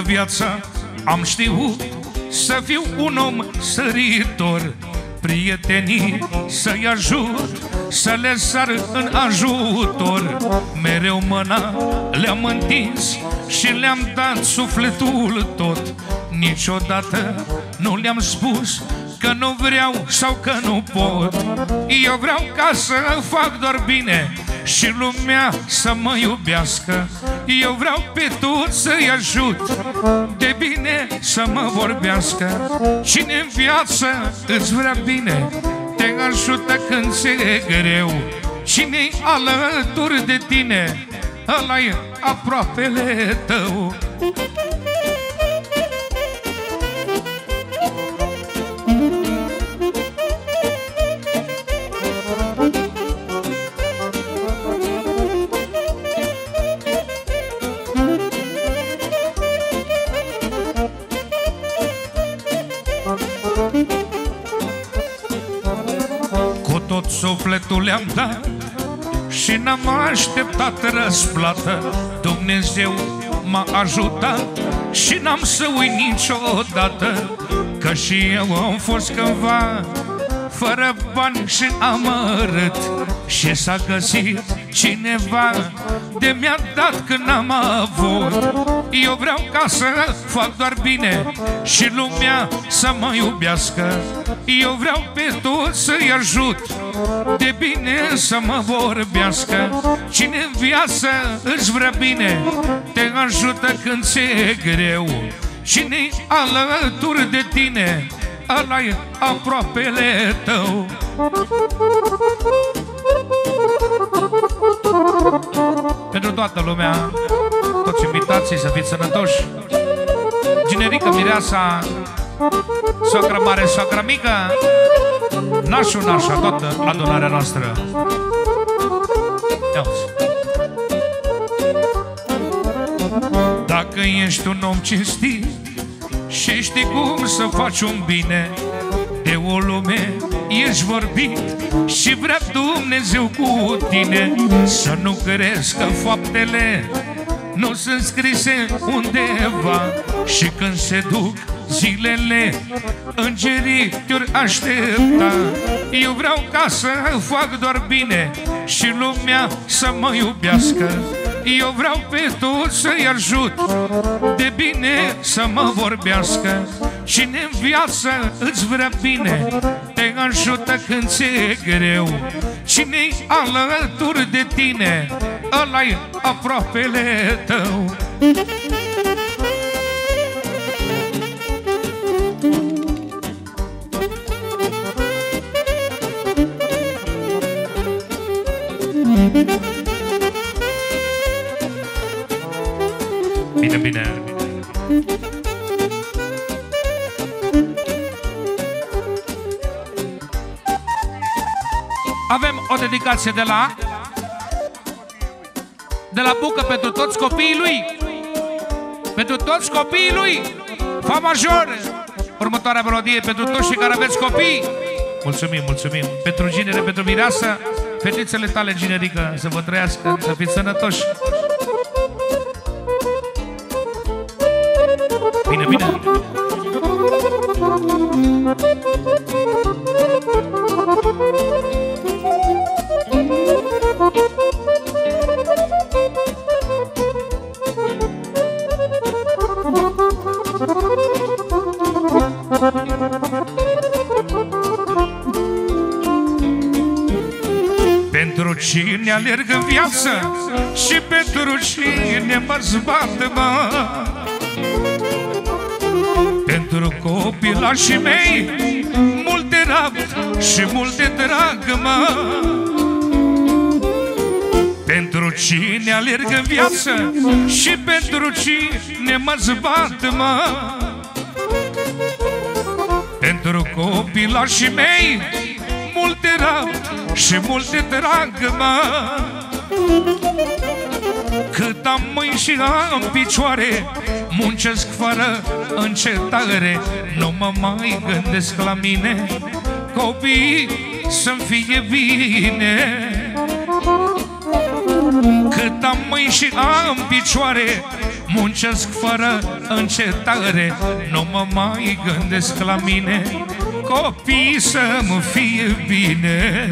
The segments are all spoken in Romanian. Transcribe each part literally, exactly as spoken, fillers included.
viața am știut să fiu un om săritor, prietenii să-i ajut, să le sar în ajutor. Mereu mâna le-am întins și le-am dat sufletul tot. Niciodată nu le-am spus că nu vreau sau că nu pot. Eu vreau ca să fac doar bine și lumea să mă iubească. Eu vreau pe toți să-i ajut, de bine să mă vorbească. Cine în viață îți vrea bine, te ajută când ți-e greu. Cine-i alături de tine, ăla-i aproapele tău. Cu tot sufletul le-am dat și n-am așteptat răsplată. Dumnezeu m-a ajutat și n-am să uit niciodată că și eu am fost cândva fără bani și amărât și s-a găsit cineva de mi-a dat când n-am avut. Eu vreau ca să fac doar bine și lumea să mă iubească. Eu vreau pe toți să-i ajut, de bine să mă vorbească. Cine în viață îți vrea bine, te ajută când ți-e greu. Cine-i alături de tine, ăla-i aproapele tău. Pentru toată lumea, toți invitații să fiți sănătoși. Generică, mireasa, soacră mare, soacră mică, nașul, nașa, toată adunarea noastră. Dacă ești un om cinstit și știi cum să faci un bine, de o lume ești vorbit și vrea Dumnezeu cu tine. Să nu crezi că faptele nu sunt scrise undeva și când se duc zilele, îngerii te-or aștepta. Eu vreau ca să fac doar bine și lumea să mă iubească. Eu vreau pe toți să-i ajut, de bine să mă vorbească. Cine în viață îți vrea bine, te ajută când ți-e greu. Cine-i alături de tine, ăla-i aproapele tău. Bine, bine. Avem o dedicație de la de la Bucă pentru toți copiii lui. Pentru toți copiii lui. Fa major. Următoarea melodie pentru toți cei care aveți copii. Mulțumim, mulțumim. Pentru ginere, pentru mireasă, fetițele tale, ginerică, să vă trăiască, să fiți sănătoși. Bine, bine. Pentru cine alerg în viață și pentru cine mă zbat, mă, pentru copilașii mei multe rab și multe drag, mă. Pentru cine alerg în viață și pentru cine mă zbat, mă, pentru copilașii mei multe rab și multe drag, mă. Cât am mâini și am picioare, muncesc fără încetare. Nu mă mai gândesc la mine, copiii să-mi fie bine. Cât am mâini și am picioare, muncesc fără încetare, nu mă mai gândesc la mine, copiii să-mi fie bine.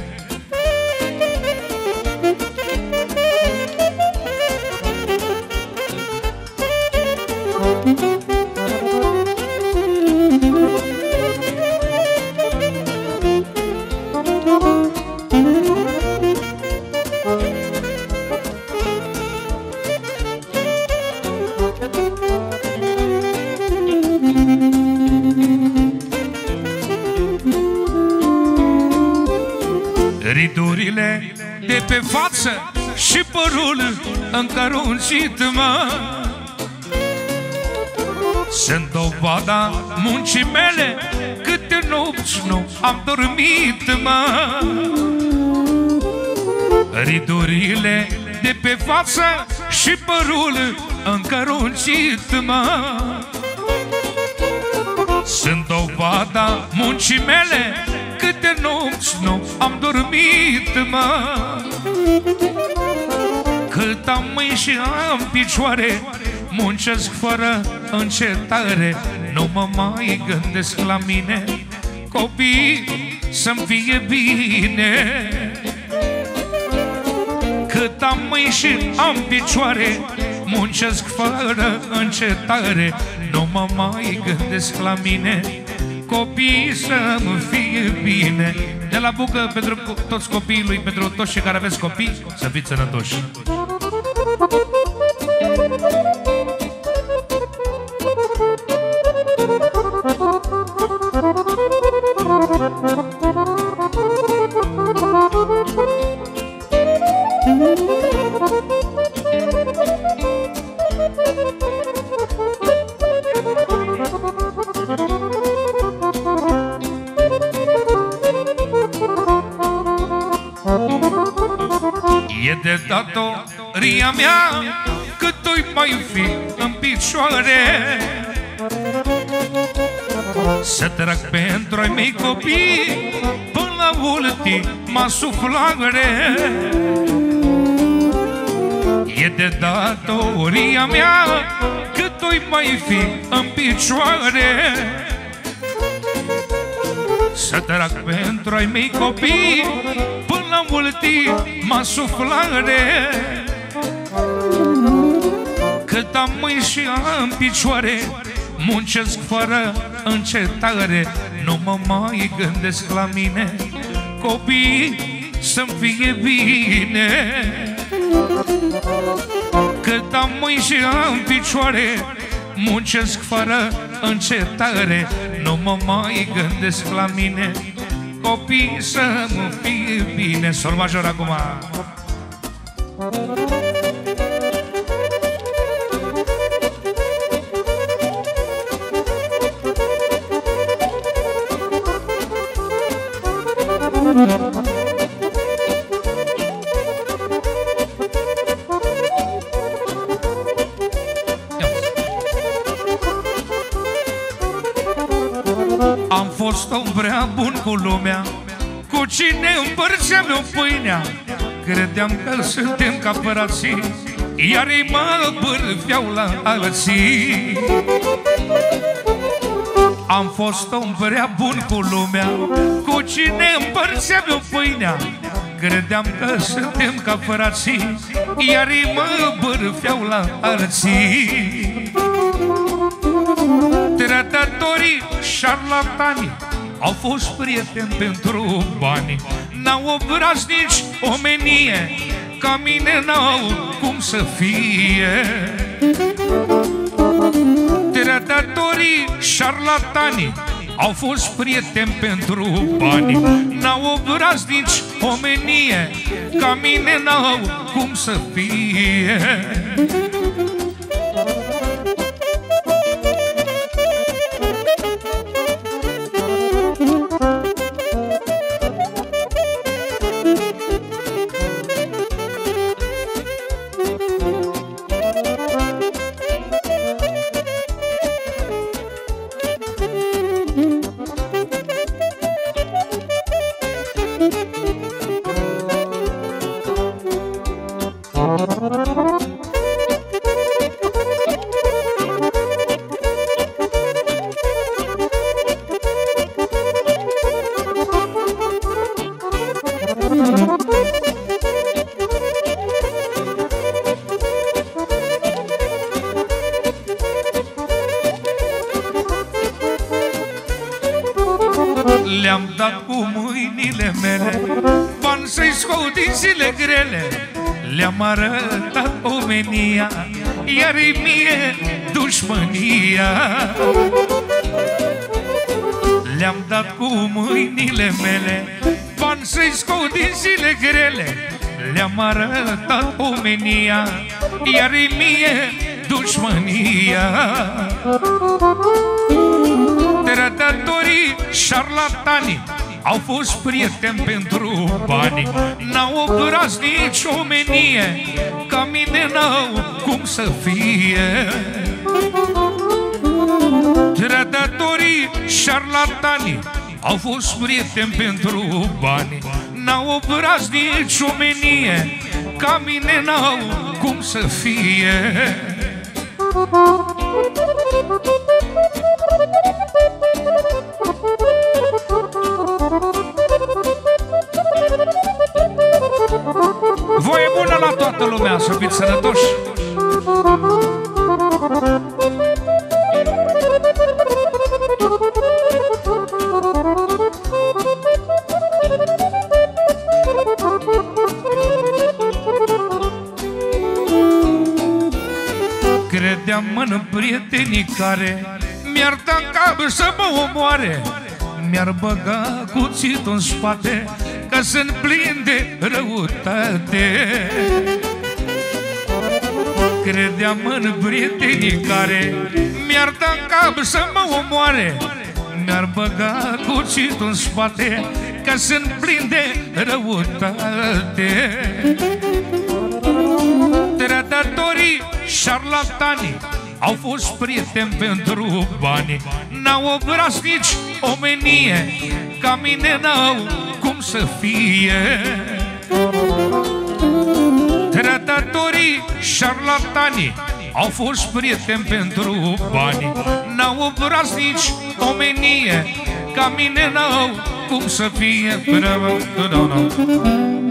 Ridurile de pe față și părul încăruncit, mă, sunt dovada muncii mele, câte nopți nu am dormit, mă. Ridurile de pe față și părul încăruncit, mă, sunt dovada muncii mele, câte nopți nu am dormit, mă. Cât am mâini și am picioare, muncesc fără încetare, nu mă mai gândesc la mine, copiii să-mi fie bine. Cât am mâini și am picioare, muncesc fără încetare, nu mă mai gândesc la mine, copiii să-mi fie bine. De la Bucă pentru toți copiii lui, pentru toți cei care aveți copii, să fiți sănătoși. E de datoria mea cât o-i mai fi în picioare, să trag pentru ai mei copii până la ultima suflare. E de datoria mea cât o-i mai fi în picioare, să trag pentru ai mei copii până la ultima suflare. Cât am mâini și am picioare, muncesc fără încetare, nu mă mai gândesc la mine, copiii să-mi fie bine. Cât am mâini și am picioare, muncesc fără încetare, nu mă mai gândesc la mine, copiii să-mi fie bine. Sol major acum. Am fost om prea bun cu lumea, cu cine împărțeam eu pâinea, credeam că suntem ca părații, iar ei mă bârfeau la alții. Am fost om prea bun cu lumea, cu cine împărțeam eu pâinea, credeam că suntem ca părații, iar ei mă bârfeau la alții. Trădătorii șarlatani au fost prieteni pentru bani, n-au obraz nici omenie, ca mine n-au cum să fie. Trădătorii șarlatani au fost prieteni pentru bani, n-au obraz nici omenie, ca mine n-au cum să fie. Le-am dat cu mâinile mele bani să-i scot din zile grele. Le-am arătat omenia, iar-i mie dușmânia. Le-am dat cu mâinile mele bani să-i scot din zile grele. Le-am arătat omenia, iar-i mie dușmânia. Trădătorii șarlatanii au fost prieteni pentru bani, n-au obraz nici omenie, ca mine n-au cum să fie. Trădătorii șarlatanii au fost prieteni pentru bani, n-au obraz nici omenie, ca mine n-au cum să fie. Voie bună la toată lumea, să fiți sănătoși! Credeam în prietenii care mi-ar da cap să mă omoare, mi-ar băga cuțitul în spate ca să-mi plin de răutate. Credeam în prietenii care mi-ar da cap să mă omoare, mi-ar băga cuțitul în spate ca să-mi plin de răutate. Trădătorii șarlatanii au fost prieteni pentru bani, n-au obraz nici omenie, ca mine n-au cum să fie. Trădătorii șarlatanii au fost prieteni pentru bani, n-au obraz nici omenie, ca mine n-au cum să fie.